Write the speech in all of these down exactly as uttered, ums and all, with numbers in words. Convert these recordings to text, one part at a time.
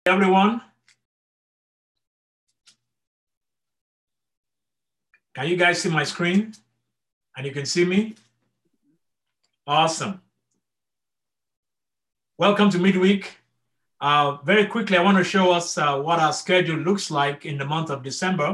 Everyone, can you guys see my screen? And you can see me? Awesome. Welcome to midweek. Uh, very quickly, I want to show us uh, what our schedule looks like in the month of December.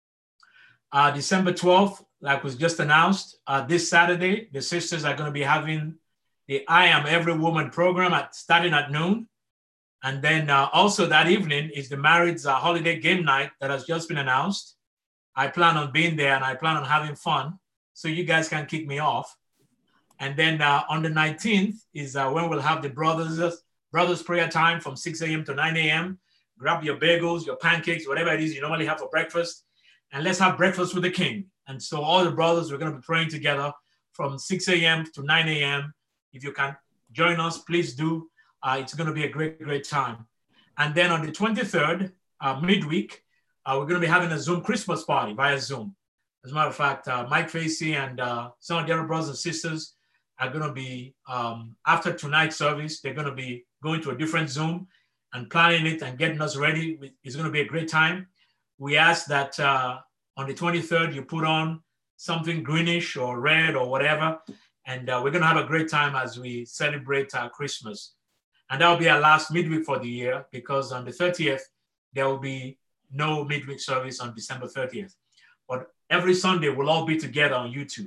Uh, December twelfth, like was just announced, uh, this Saturday, the sisters are going to be having the I Am Every Woman program at, starting at noon. And then uh, also that evening is the Married's uh, holiday game night that has just been announced. I plan on being there and I plan on having fun, so you guys can kick me off. And then uh, on the nineteenth is uh, when we'll have the brothers brothers prayer time from six a.m. to nine a.m. Grab your bagels, your pancakes, whatever it is you normally have for breakfast, and let's have breakfast with the King. And so all the brothers, we're going to be praying together from six a.m. to nine a.m. If you can join us, please do. Uh, it's going to be a great, great time. And then on the twenty-third, uh, midweek, uh, we're going to be having a Zoom Christmas party via Zoom. As a matter of fact, uh, Mike Facey and uh, some of the other brothers and sisters are going to be, um, after tonight's service, they're going to be going to a different Zoom and planning it and getting us ready. It's going to be a great time. We ask that uh, on the twenty-third, you put on something greenish or red or whatever, and uh, we're going to have a great time as we celebrate uh, Christmas. And that will be our last midweek for the year, because on the thirtieth, there will be no midweek service on December thirtieth. But every Sunday, we'll all be together on YouTube.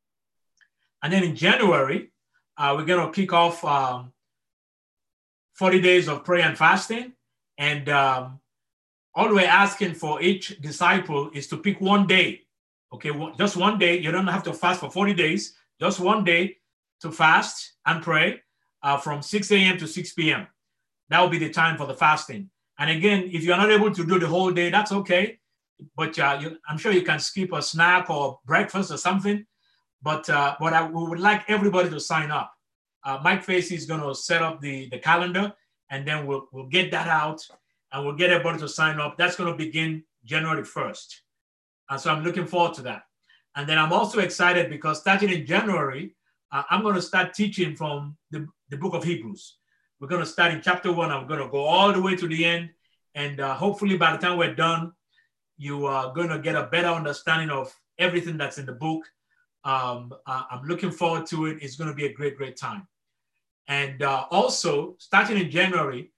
And then in January, uh, we're going to kick off um, forty days of prayer and fasting. And um, all we're asking for each disciple is to pick one day. Okay, just one day. You don't have to fast for forty days. Just one day to fast and pray uh, from six a.m. to six p.m. That will be the time for the fasting. And again, if you're not able to do the whole day, that's okay. But uh, you, I'm sure you can skip a snack or breakfast or something. But uh, but I, we would like everybody to sign up. Uh, Mike Facey is going to set up the, the calendar, and then we'll, we'll get that out, and we'll get everybody to sign up. That's going to begin January first. And so I'm looking forward to that. And then I'm also excited because starting in January, uh, I'm going to start teaching from the, the book of Hebrews. We're going to start in chapter one, and we're going to go all the way to the end. And uh, hopefully by the time we're done, you are going to get a better understanding of everything that's in the book. Um, uh, I'm looking forward to it. It's going to be a great, great time. And uh, also, starting in January,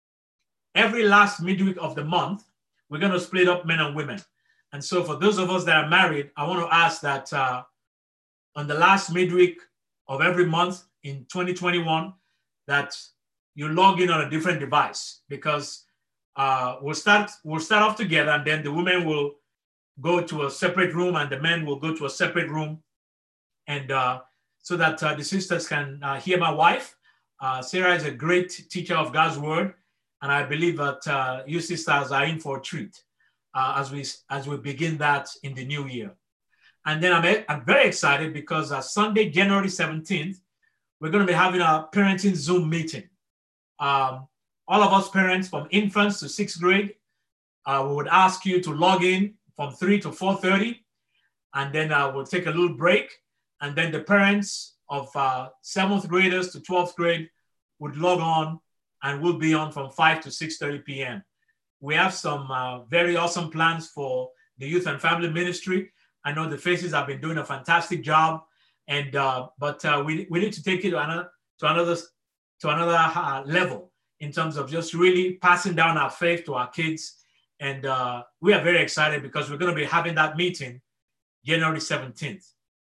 every last midweek of the month, we're going to split up men and women. And so for those of us that are married, I want to ask that uh, on the last midweek of every month in twenty twenty-one, that you log in on a different device, because uh, we'll start we'll start off together, and then the women will go to a separate room and the men will go to a separate room, and uh, so that uh, the sisters can uh, hear my wife. Uh, Sarah is a great teacher of God's word, and I believe that uh, you sisters are in for a treat uh, as we as we begin that in the new year. And then I'm, I'm very excited because uh, Sunday, January seventeenth, we're going to be having a parenting Zoom meeting. Um, all of us parents from infants to sixth grade, uh, we would ask you to log in from three to four thirty, and then uh, we'll take a little break. And then the parents of uh, seventh graders to twelfth grade would log on, and we'll be on from five to six thirty p.m. We have some uh, very awesome plans for the youth and family ministry. I know the faces have been doing a fantastic job, and uh, but uh, we, we need to take it to another to another to another uh, level in terms of just really passing down our faith to our kids. And uh, we are very excited because we're going to be having that meeting January seventeenth.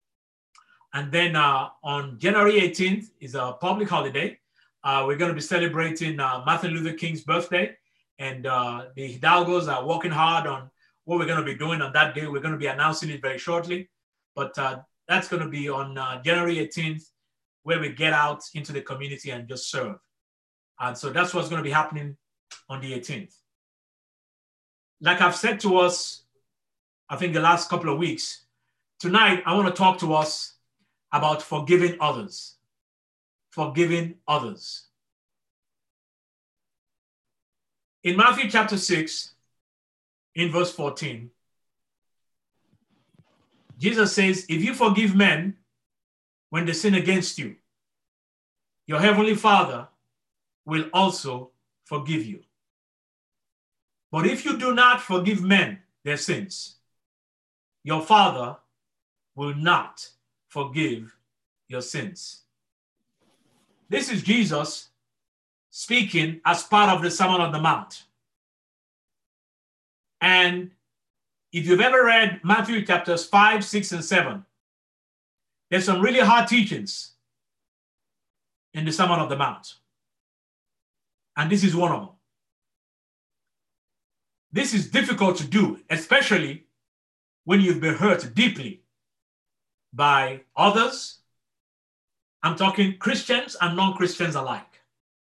And then uh, on January eighteenth is a public holiday. Uh, we're going to be celebrating uh, Martin Luther King's birthday. And uh, the Hidalgos are working hard on what we're going to be doing on that day. We're going to be announcing it very shortly. But uh, that's going to be on uh, January eighteenth, where we get out into the community and just serve. And so that's what's going to be happening on the eighteenth. Like I've said to us, I think the last couple of weeks, tonight I want to talk to us about forgiving others. Forgiving others. In Matthew chapter six, in verse fourteen, Jesus says, if you forgive men when they sin against you, your heavenly Father will also forgive you. But if you do not forgive men their sins, your Father will not forgive your sins. This is Jesus speaking as part of the Sermon on the Mount. And if you've ever read Matthew chapters five, six, and seven, there's some really hard teachings in the Sermon on the Mount. And this is one of them. This is difficult to do, especially when you've been hurt deeply by others. I'm talking Christians and non-Christians alike.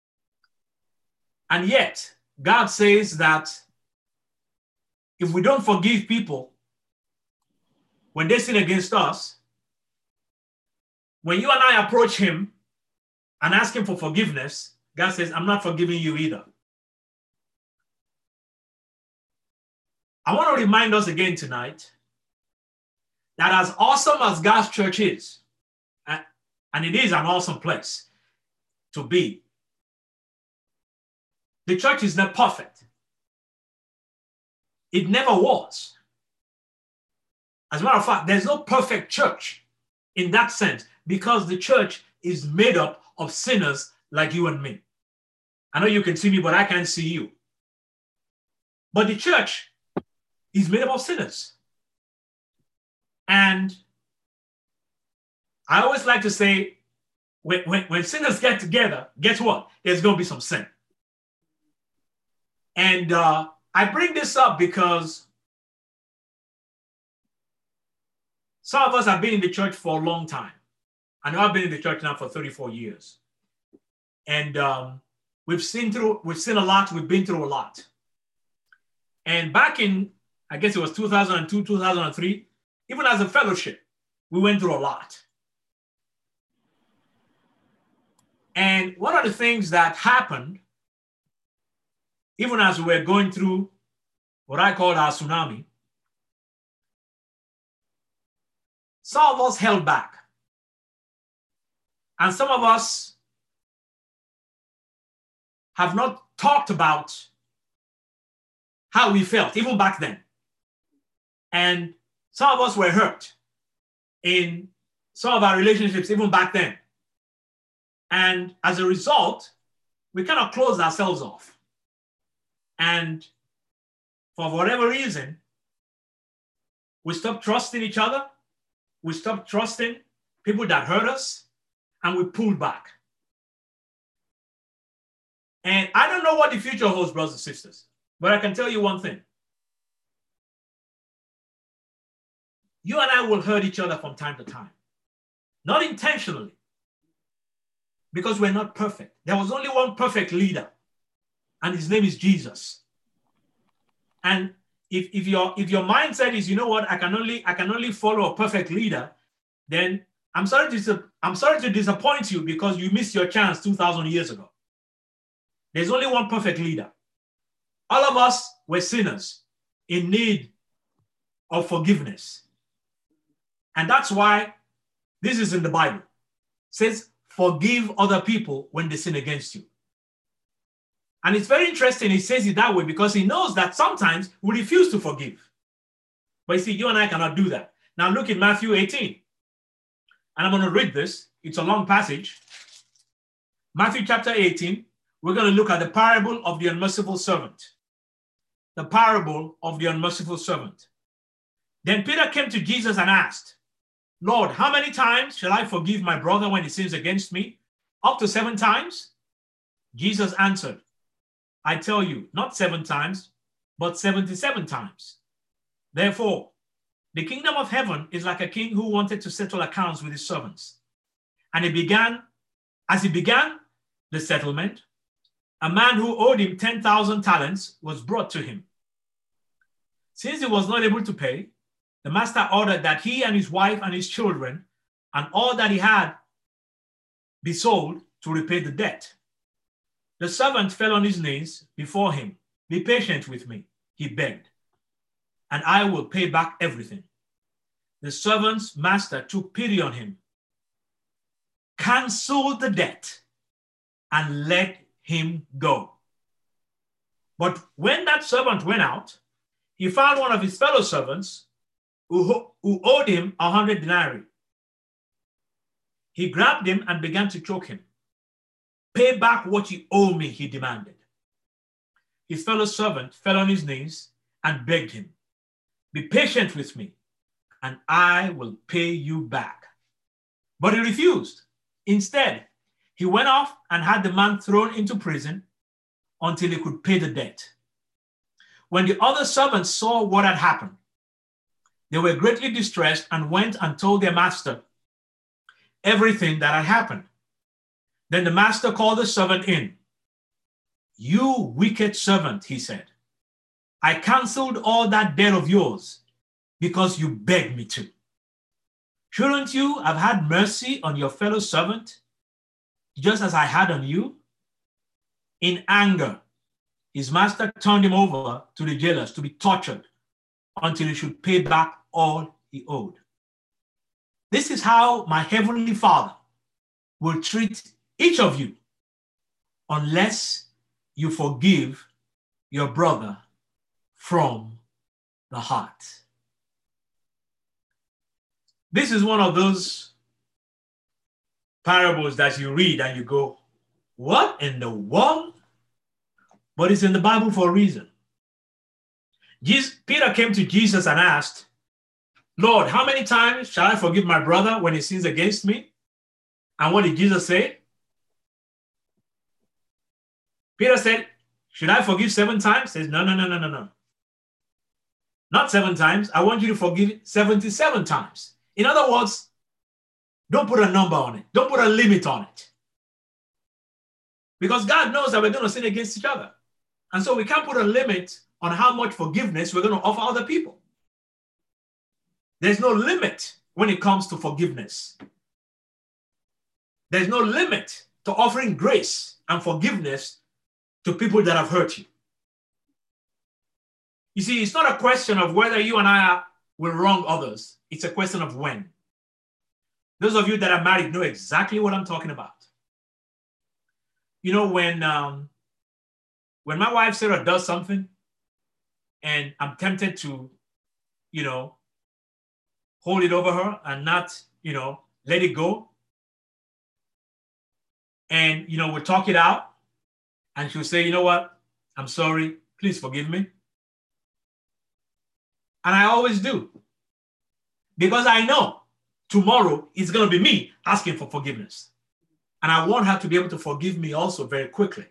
And yet, God says that if we don't forgive people when they sin against us, when you and I approach him and ask him for forgiveness, God says, I'm not forgiving you either. I want to remind us again tonight that as awesome as God's church is, and it is an awesome place to be, the church is not perfect. It never was. As a matter of fact, there's no perfect church in that sense, because the church is made up of sinners like you and me. I know you can see me, but I can't see you. But the church is made up of sinners. And I always like to say, when, when, when sinners get together, guess what? There's going to be some sin. And uh, I bring this up because some of us have been in the church for a long time. I know I've been in the church now for thirty-four years. And um, we've seen through, we've seen a lot, we've been through a lot. And back in, I guess it was two thousand two, two thousand three, even as a fellowship, we went through a lot. And one of the things that happened, even as we were going through what I call our tsunami, some of us held back. And some of us have not talked about how we felt, even back then. And some of us were hurt in some of our relationships, even back then. And as a result, we kind of closed ourselves off. And for whatever reason, we stopped trusting each other. We stopped trusting people that hurt us, and we pulled back. And I don't know what the future holds, brothers and sisters, but I can tell you one thing. You and I will hurt each other from time to time. Not intentionally, because we're not perfect. There was only one perfect leader, and his name is Jesus. And if, if, your, if your mindset is, you know what, I can only, I can only follow a perfect leader, then I'm sorry to, I'm sorry to disappoint you, because you missed your chance two thousand years ago. There's only one perfect leader. All of us were sinners in need of forgiveness. And that's why this is in the Bible. It says, forgive other people when they sin against you. And it's very interesting he says it that way, because he knows that sometimes we refuse to forgive. But you see, you and I cannot do that. Now look at Matthew eighteen. And I'm going to read this. It's a long passage. Matthew chapter eighteen, we're going to look at the parable of the unmerciful servant. The parable of the unmerciful servant. Then Peter came to Jesus and asked, Lord, how many times shall I forgive my brother when he sins against me? Up to seven times? Jesus answered, I tell you, not seven times, but seventy-seven times. Therefore, the kingdom of heaven is like a king who wanted to settle accounts with his servants. And he began, as he began the settlement, a man who owed him ten thousand talents was brought to him. Since he was not able to pay, the master ordered that he and his wife and his children and all that he had be sold to repay the debt. The servant fell on his knees before him. Be patient with me, he begged, and I will pay back everything. The servant's master took pity on him, canceled the debt, and let him go. But when that servant went out, he found one of his fellow servants who, who owed him a hundred denarii. He grabbed him and began to choke him. Pay back what you owe me, he demanded. His fellow servant fell on his knees and begged him, be patient with me, and I will pay you back. But he refused. Instead, he went off and had the man thrown into prison until he could pay the debt. When the other servants saw what had happened, they were greatly distressed and went and told their master everything that had happened. Then the master called the servant in. You wicked servant, he said, I canceled all that debt of yours because you begged me to. Shouldn't you have had mercy on your fellow servant, just as I had on you? In anger, his master turned him over to the jailers to be tortured until he should pay back all he owed. This is how my heavenly Father will treat each of you unless you forgive your brother from the heart. This is one of those parables that you read and you go, what in the world? But it's in the Bible for a reason. Jesus, Peter came to Jesus and asked, Lord, how many times shall I forgive my brother when he sins against me? And what did Jesus say? Peter said, should I forgive seven times? He says, no, no, no, no, no, no. Not seven times. I want you to forgive seventy-seven times. In other words, don't put a number on it. Don't put a limit on it. Because God knows that we're going to sin against each other. And so we can't put a limit on how much forgiveness we're going to offer other people. There's no limit when it comes to forgiveness. There's no limit to offering grace and forgiveness to people that have hurt you. You see, it's not a question of whether you and I will wrong others. It's a question of when. Those of you that are married know exactly what I'm talking about. You know, when, um, when my wife Sarah does something and I'm tempted to, you know, hold it over her and not, you know, let it go. And, you know, we'll talk it out. And she'll say, you know what? I'm sorry. Please forgive me. And I always do. Because I know tomorrow it's going to be me asking for forgiveness. And I want her to be able to forgive me also very quickly.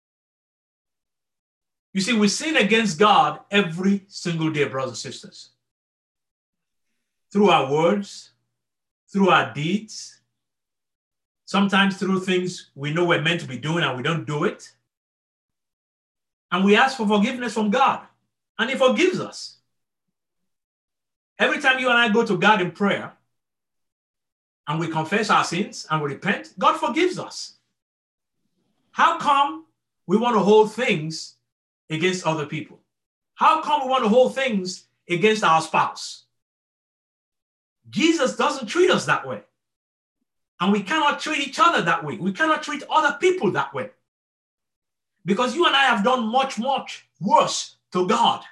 You see, we sin against God every single day, brothers and sisters. Through our words, through our deeds, sometimes through things we know we're meant to be doing and we don't do it. And we ask for forgiveness from God, and he forgives us. Every time you and I go to God in prayer and we confess our sins and we repent, God forgives us. How come we want to hold things against other people? How come we want to hold things against our spouse? Jesus doesn't treat us that way. And we cannot treat each other that way. We cannot treat other people that way. Because you and I have done much, much worse to God.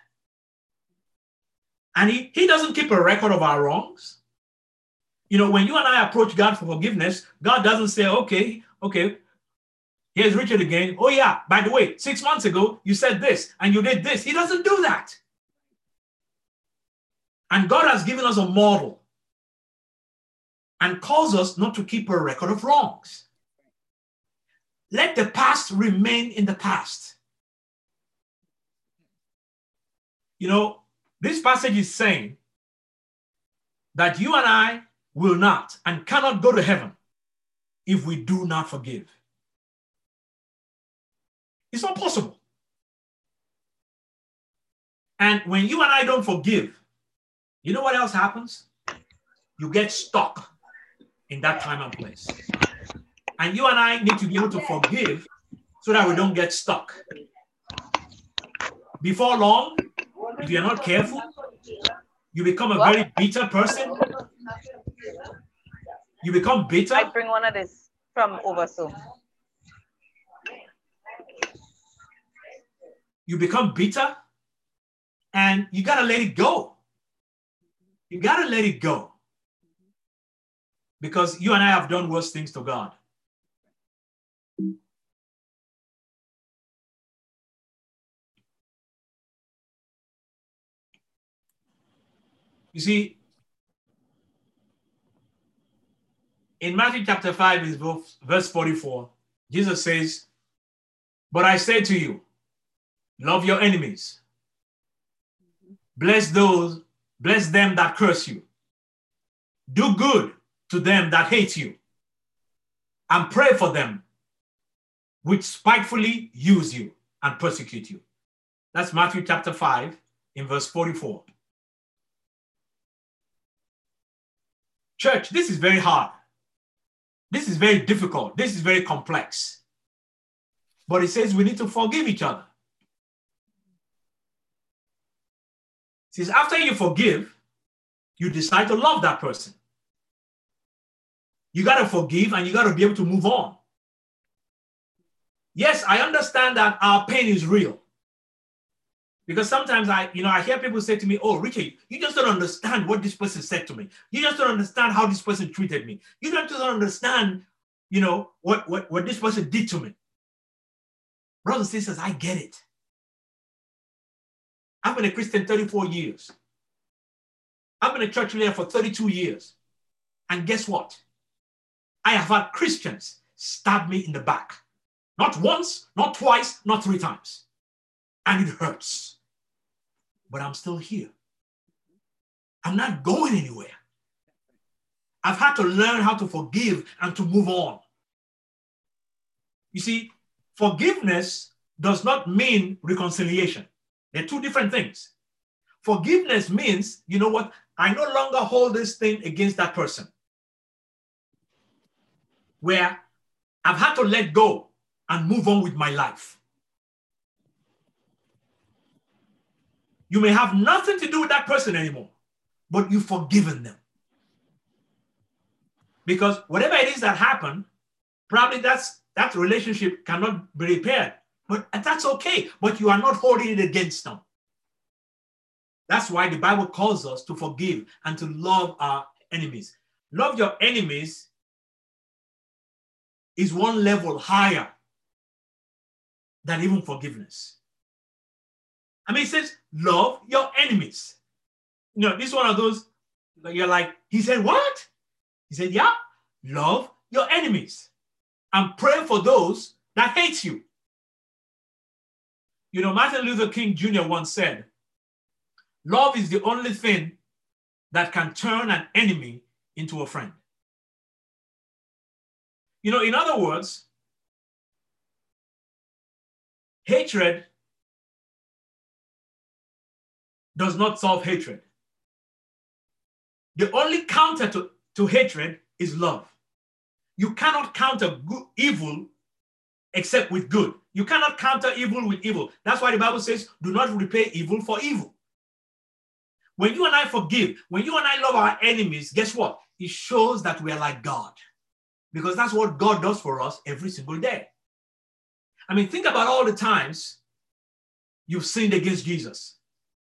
And he, he doesn't keep a record of our wrongs. You know, when you and I approach God for forgiveness, God doesn't say, okay, okay, here's Richard again. Oh yeah, by the way, six months ago, you said this and you did this. He doesn't do that. And God has given us a model and calls us not to keep a record of wrongs. Let the past remain in the past. You know, this passage is saying that you and I will not and cannot go to heaven if we do not forgive. It's not possible. And when you and I don't forgive, you know what else happens? You get stuck in that time and place. And you and I need to be able to forgive so that we don't get stuck. Before long, if you're not careful, you become a what? very bitter person. You become bitter. I bring one of this from over soon. you become bitter, and you got to let it go. You got to let it go. Because you and I have done worse things to God. You see, in Matthew chapter five, verse forty-four, Jesus says, "But I say to you, love your enemies. Bless those, bless them that curse you. Do good to them that hate you. And pray for them which spitefully use you and persecute you." That's Matthew chapter five in verse forty-four. Church, this is very hard. This is very difficult. This is very complex. But it says we need to forgive each other. It says after you forgive, you decide to love that person. You got to forgive and you got to be able to move on. Yes, I understand that our pain is real. Because sometimes I, you know, I hear people say to me, "Oh, Richard, you just don't understand what this person said to me. You just don't understand how this person treated me. You don't, just don't understand, you know, what, what, what this person did to me." Brothers and sisters, I get it. I've been a Christian thirty-four years. I've been a church leader for thirty-two years. And guess what? I have had Christians stab me in the back. Not once, not twice, not three times. And it hurts. But I'm still here. I'm not going anywhere. I've had to learn how to forgive and to move on. You see, forgiveness does not mean reconciliation. They're two different things. Forgiveness means, you know what? I no longer hold this thing against that person. Where I've had to let go and move on with my life. You may have nothing to do with that person anymore, but you've forgiven them. Because whatever it is that happened, probably that's, that relationship cannot be repaired. But that's okay, but you are not holding it against them. That's why the Bible calls us to forgive and to love our enemies. Love your enemies is one level higher than even forgiveness. I mean, it says, love your enemies. You know, this is one of those, you're like, he said, what? He said, yeah, love your enemies and pray for those that hate you. You know, Martin Luther King Junior once said, love is the only thing that can turn an enemy into a friend. You know, in other words, hatred does not solve hatred. The only counter to, to hatred is love. You cannot counter good, evil except with good. You cannot counter evil with evil. That's why the Bible says, do not repay evil for evil. When you and I forgive, when you and I love our enemies, guess what? It shows that we are like God. Because that's what God does for us every single day. I mean, think about all the times you've sinned against Jesus.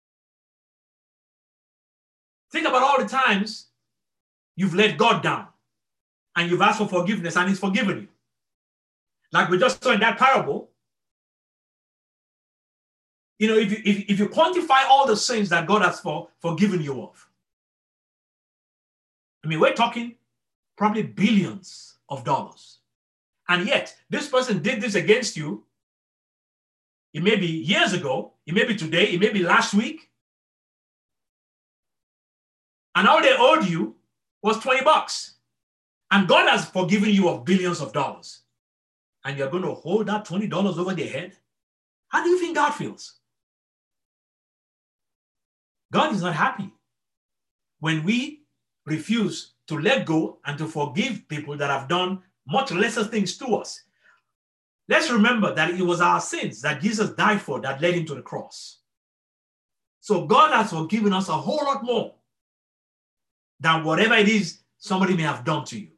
Think about all the times you've let God down and you've asked for forgiveness and he's forgiven you. Like we just saw in that parable. You know, if you, if, if you quantify all the sins that God has for, forgiven you of, I mean, we're talking probably billions of dollars. And yet, this person did this against you. It may be years ago. It may be today. It may be last week. And all they owed you was twenty bucks. And God has forgiven you of billions of dollars. And you're going to hold that twenty dollars over their head? How do you think God feels? God is not happy when we refuse to let go and to forgive people that have done much lesser things to us. Let's remember that it was our sins that Jesus died for that led him to the cross. So God has forgiven us a whole lot more than whatever it is somebody may have done to you.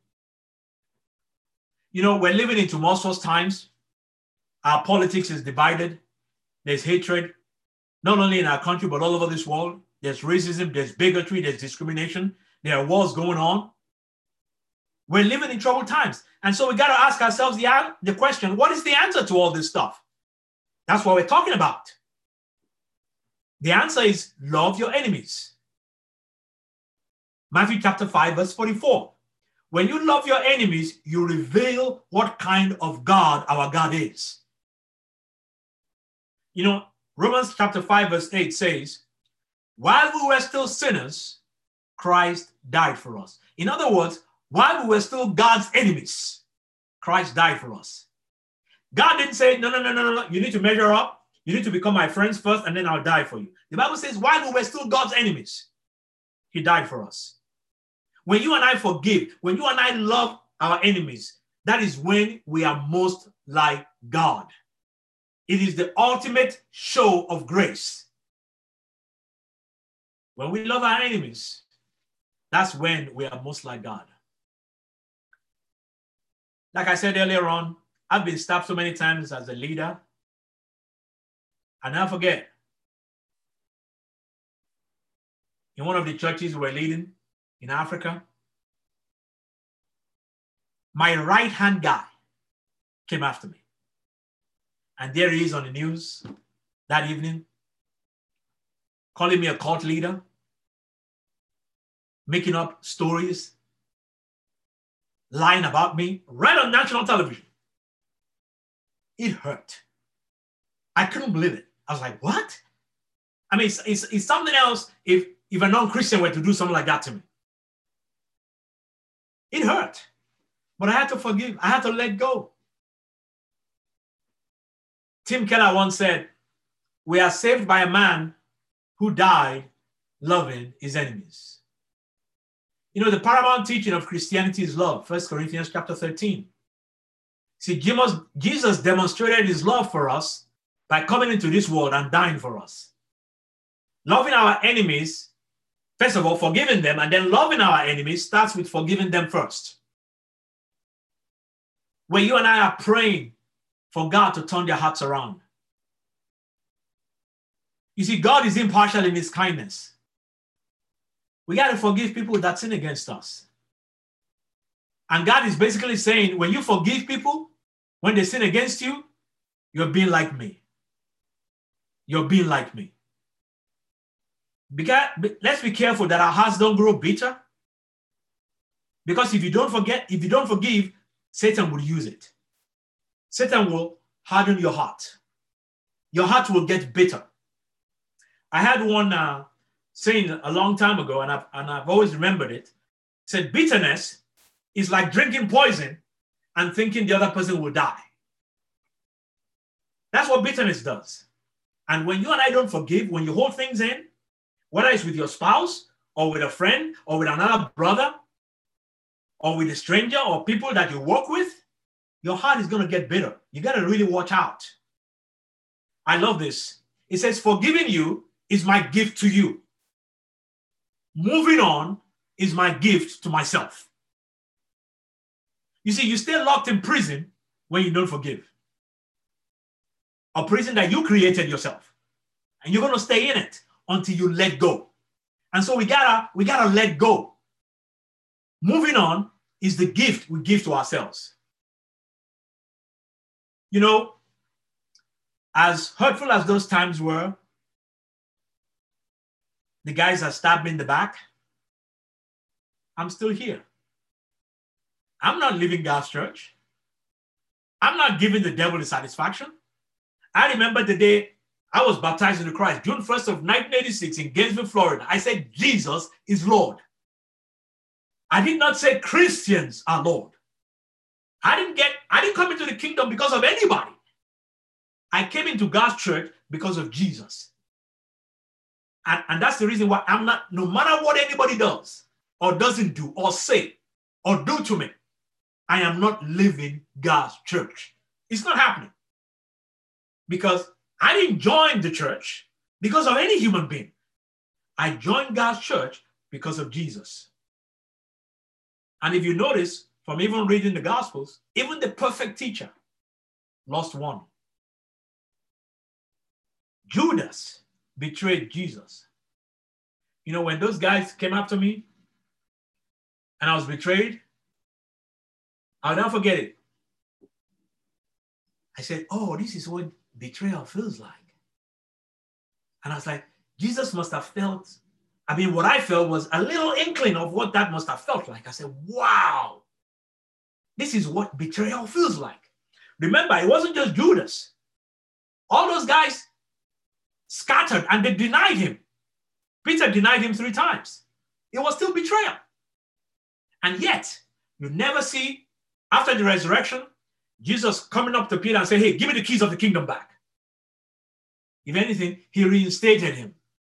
You know, we're living in tumultuous times. Our politics is divided. There's hatred, not only in our country, but all over this world. There's racism, there's bigotry, there's discrimination. There are wars going on. We're living in troubled times. And so we got to ask ourselves the, the question, what is the answer to all this stuff? That's what we're talking about. The answer is love your enemies. Matthew chapter five, verse forty-four. When you love your enemies, you reveal what kind of God our God is. You know, Romans chapter five, verse eight says, while we were still sinners, Christ died for us. In other words, while we were still God's enemies, Christ died for us. God didn't say, no, no, no, no, no, you need to measure up. You need to become my friends first, and then I'll die for you. The Bible says, while we were still God's enemies, he died for us. When you and I forgive, when you and I love our enemies, that is when we are most like God. It is the ultimate show of grace. When we love our enemies, that's when we are most like God. Like I said earlier on, I've been stabbed so many times as a leader. I'll never forget, in one of the churches we were leading in Africa, my right-hand guy came after me. And there he is on the news that evening, calling me a cult leader, making up stories, lying about me, right on national television. It hurt. I couldn't believe it. I was like, what? I mean, it's, it's, it's something else if, if a non-Christian were to do something like that to me. It hurt. But I had to forgive. I had to let go. Tim Keller once said, we are saved by a man who died loving his enemies. You know, the paramount teaching of Christianity is love. First Corinthians chapter thirteen. See, Jesus demonstrated his love for us by coming into this world and dying for us. Loving our enemies, first of all, forgiving them, and then loving our enemies starts with forgiving them first. When you and I are praying for God to turn their hearts around. You see, God is impartial in his kindness. We got to forgive people that sin against us. And God is basically saying, when you forgive people, when they sin against you, you're being like me. You're being like me. Because, let's be careful that our hearts don't grow bitter. Because if you don't forget, if you don't forgive, Satan will use it. Satan will harden your heart. Your heart will get bitter. I had one uh, saying a long time ago, and I've, and I've always remembered it. It said, bitterness is like drinking poison and thinking the other person will die. That's what bitterness does. And when you and I don't forgive, when you hold things in, whether it's with your spouse or with a friend or with another brother or with a stranger or people that you work with, your heart is going to get bitter. You got to really watch out. I love this. It says, forgiving you is my gift to you. Moving on is my gift to myself. You see, you stay locked in prison when you don't forgive. A prison that you created yourself. And you're going to stay in it until you let go. And so we gotta, we gotta let go. Moving on is the gift we give to ourselves. You know, as hurtful as those times were, the guys that stabbed me in the back, I'm still here. I'm not leaving God's church. I'm not giving the devil the satisfaction. I remember the day I was baptized into Christ, June first of nineteen eighty-six in Gainesville, Florida. I said, Jesus is Lord. I did not say Christians are Lord. I didn't get, I didn't come into the kingdom because of anybody. I came into God's church because of Jesus. And, and that's the reason why I'm not, no matter what anybody does or doesn't do or say or do to me, I am not living God's church. It's not happening. Because I didn't join the church because of any human being. I joined God's church because of Jesus. And if you notice, from even reading the Gospels, even the perfect teacher lost one. Judas betrayed Jesus. You know, when those guys came after me and I was betrayed, I'll never forget it. I said, oh, this is what betrayal feels like. And I was like, Jesus must have felt, I mean, what I felt was a little inkling of what that must have felt like. I said, wow, this is what betrayal feels like. Remember, it wasn't just Judas. All those guys scattered and they denied him. Peter denied him three times. It was still betrayal. And yet, you never see, after the resurrection, Jesus coming up to Peter and say, hey, give me the keys of the kingdom back. If anything, he reinstated him.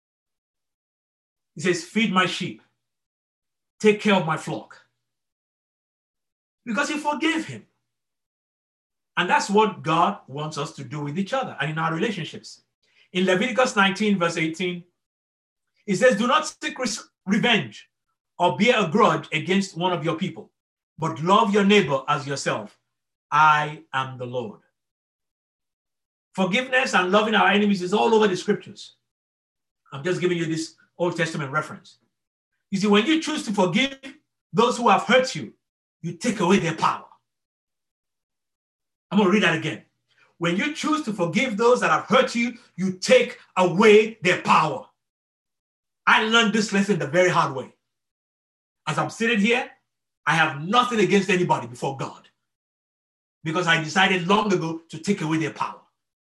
He says, feed my sheep. Take care of my flock. Because he forgave him. And that's what God wants us to do with each other and in our relationships. In Leviticus nineteen, verse eighteen, it says, do not seek revenge or bear a grudge against one of your people, but love your neighbor as yourself. I am the Lord. Forgiveness and loving our enemies is all over the scriptures. I'm just giving you this Old Testament reference. You see, when you choose to forgive those who have hurt you, you take away their power. I'm going to read that again. When you choose to forgive those that have hurt you, you take away their power. I learned this lesson the very hard way. As I'm sitting here, I have nothing against anybody before God because I decided long ago to take away their power.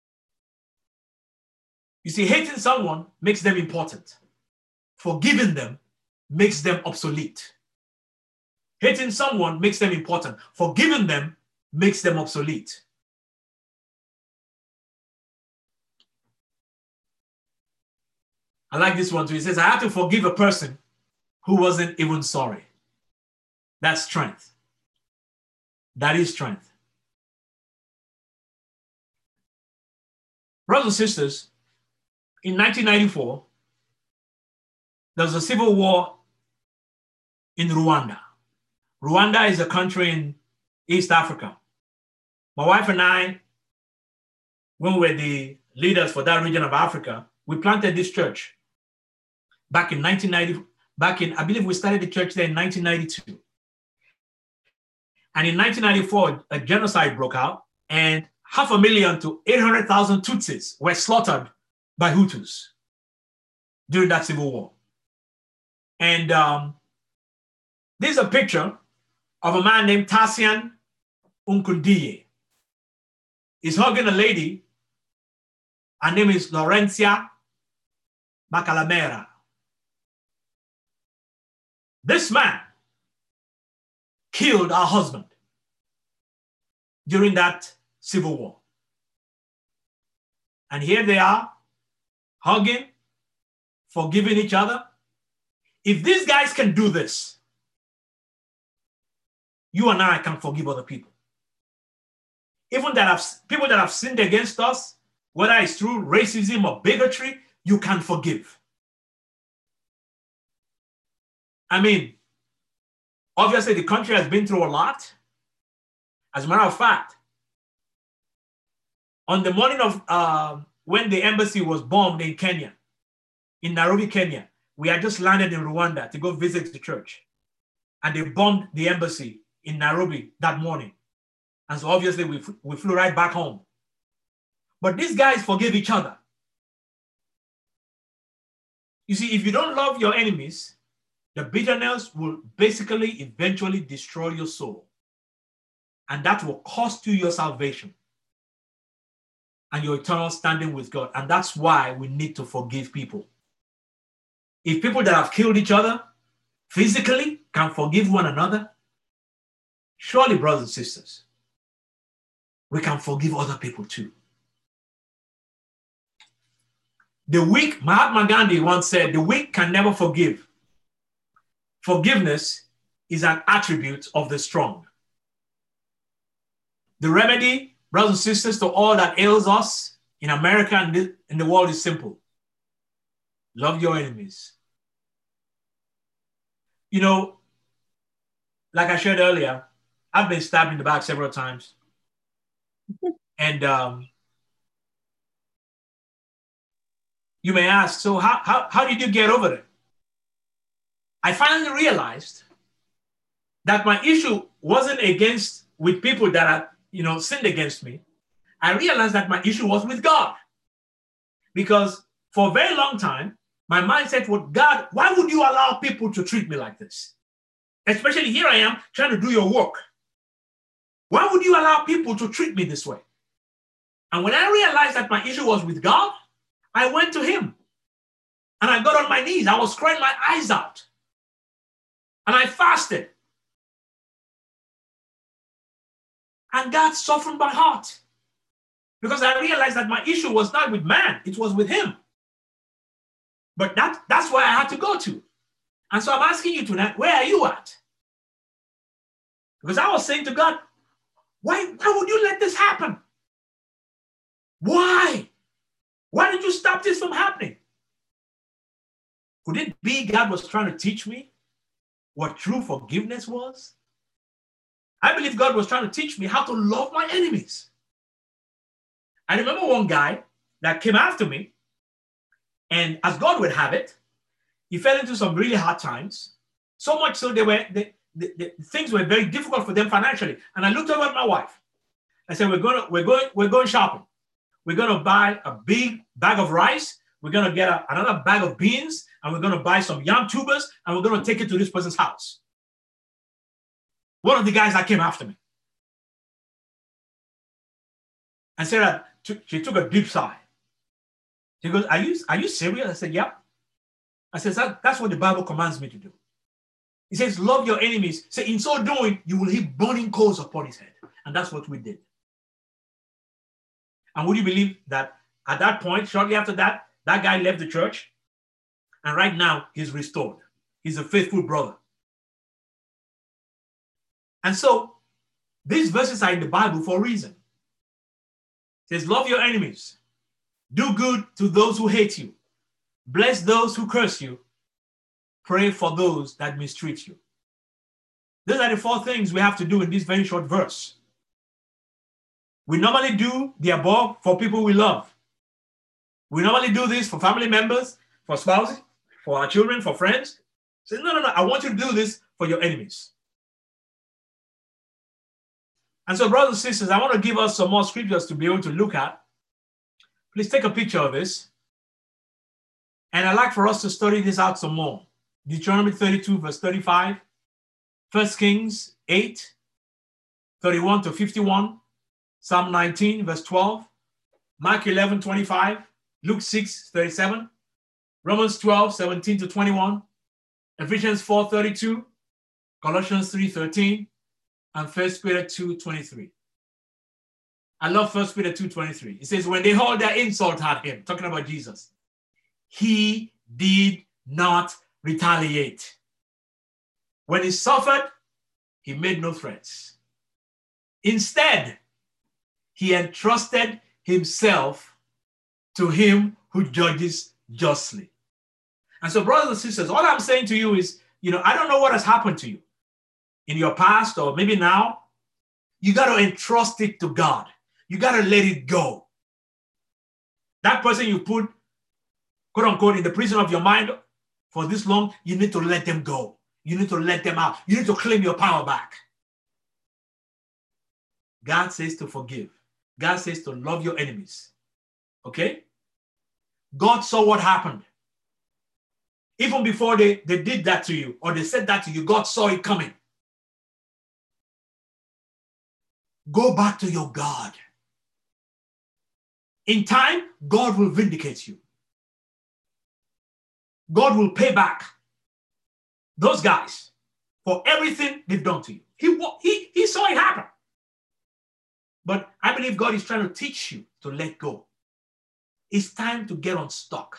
You see, hating someone makes them important. Forgiving them makes them obsolete. Hating someone makes them important. Forgiving them makes them obsolete. I like this one too. It says, I have to forgive a person who wasn't even sorry. That's strength. That is strength. Brothers and sisters, in nineteen ninety-four, there was a civil war in Rwanda. Rwanda is a country in East Africa. My wife and I, when we were the leaders for that region of Africa, we planted this church back in nineteen ninety, back in, I believe we started the church there in nineteen ninety-two. And in nineteen ninety-four, a genocide broke out and half a million to eight hundred thousand Tutsis were slaughtered by Hutus during that civil war. And um, this is a picture of a man named Tassian Nkundiye. He's hugging a lady. Her name is Laurentia Macalamera. This man killed her husband during that civil war. And here they are, hugging, forgiving each other. If these guys can do this, you and I can forgive other people. Even that have people that have sinned against us, whether it's through racism or bigotry, you can forgive. I mean, obviously the country has been through a lot. As a matter of fact, on the morning of uh, when the embassy was bombed in Kenya, in Nairobi, Kenya, we had just landed in Rwanda to go visit the church. And they bombed the embassy in Nairobi that morning. And so obviously we, we flew right back home. But these guys forgive each other. You see, if you don't love your enemies, the bitterness will basically eventually destroy your soul. And that will cost you your salvation and your eternal standing with God. And that's why we need to forgive people. If people that have killed each other physically can forgive one another, surely, brothers and sisters, we can forgive other people too. The weak, Mahatma Gandhi once said, the weak can never forgive. Forgiveness is an attribute of the strong. The remedy, brothers and sisters, to all that ails us in America and in the world is simple. Love your enemies. You know, like I shared earlier, I've been stabbed in the back several times. And um, You may ask, so how, how, how did you get over it? I finally realized that my issue wasn't against with people that had, you know, sinned against me. I realized that my issue was with God. Because for a very long time, my mindset was, God, why would you allow people to treat me like this? Especially here I am trying to do your work. Why would you allow people to treat me this way? And when I realized that my issue was with God, I went to him. And I got on my knees. I was crying my eyes out. And I fasted. And God softened my heart. Because I realized that my issue was not with man, it was with him. But that, that's where I had to go to. And so I'm asking you tonight, where are you at? Because I was saying to God, why, why would you let this happen? Why? Why did you stop this from happening? Could it be God was trying to teach me what true forgiveness was? I believe God was trying to teach me how to love my enemies. I remember one guy that came after me, and as God would have it, he fell into some really hard times, so much so they were the, the, the things were very difficult for them financially. And I looked over at my wife. I said, "We're going to we're going we're going shopping. We're going to buy a big bag of rice. We're going to get a, another bag of beans, and we're going to buy some yam tubers, and we're going to take it to this person's house." One of the guys that came after me. And Sarah, she took a deep sigh. She goes, are you, are you serious? I said, yeah. I said, that, that's what the Bible commands me to do. He says, love your enemies. Say, in so doing, you will heap burning coals upon his head. And that's what we did. And would you believe that at that point, shortly after that, that guy left the church. And right now, he's restored. He's a faithful brother. And so, these verses are in the Bible for a reason. It says, love your enemies. Do good to those who hate you. Bless those who curse you. Pray for those that mistreat you. Those are the four things we have to do in this very short verse. We normally do the above for people we love. We normally do this for family members, for spouses, for our children, for friends. Say, no, no, no, I want you to do this for your enemies. And so, brothers and sisters, I want to give us some more scriptures to be able to look at. Please take a picture of this. And I'd like for us to study this out some more. Deuteronomy thirty-two, verse thirty-five. First Kings eight, thirty-one to fifty-one. Psalm nineteen, verse twelve. Mark eleven, twenty-five. Luke six, thirty-seven. Romans twelve, seventeen to twenty-one. Ephesians four, thirty-two. Colossians three, thirteen. And First Peter two, twenty-three. I love First Peter two, twenty-three. It says, when they hurled their insult at him, talking about Jesus, he did not retaliate. When he suffered, he made no threats. Instead, he entrusted himself to him who judges justly. And so, brothers and sisters, all I'm saying to you is, you know, I don't know what has happened to you in your past or maybe now. You got to entrust it to God. You got to let it go. That person you put, quote unquote, in the prison of your mind for this long, you need to let them go. You need to let them out. You need to claim your power back. God says to forgive. God says to love your enemies. Okay? God saw what happened. Even before they, they did that to you or they said that to you, God saw it coming. Go back to your God. In time, God will vindicate you. God will pay back those guys for everything they've done to you. He, he, he saw it happen. But I believe God is trying to teach you to let go. It's time to get unstuck.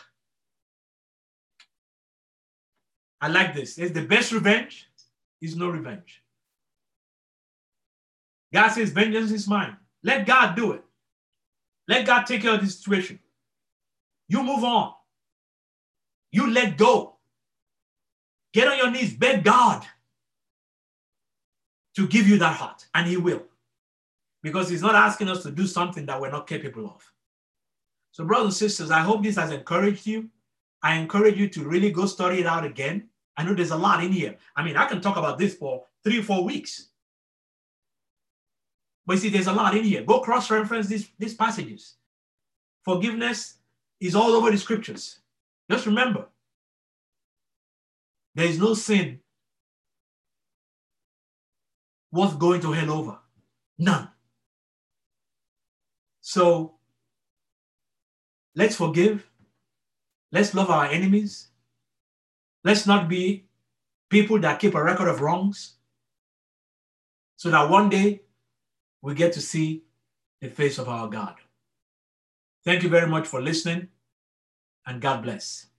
I like this. It's the best revenge is no revenge. God says, vengeance is mine. Let God do it. Let God take care of the situation. You move on. You let go. Get on your knees, beg God to give you that heart, and he will. Because he's not asking us to do something that we're not capable of. So brothers and sisters, I hope this has encouraged you. I encourage you to really go study it out again. I know there's a lot in here. I mean, I can talk about this for three or four weeks. But you see, there's a lot in here. Go cross-reference these, these passages. Forgiveness is all over the scriptures. Just remember, there is no sin worth going to hell over. None. So let's forgive. Let's love our enemies. Let's not be people that keep a record of wrongs, so that one day we get to see the face of our God. Thank you very much for listening, and God bless.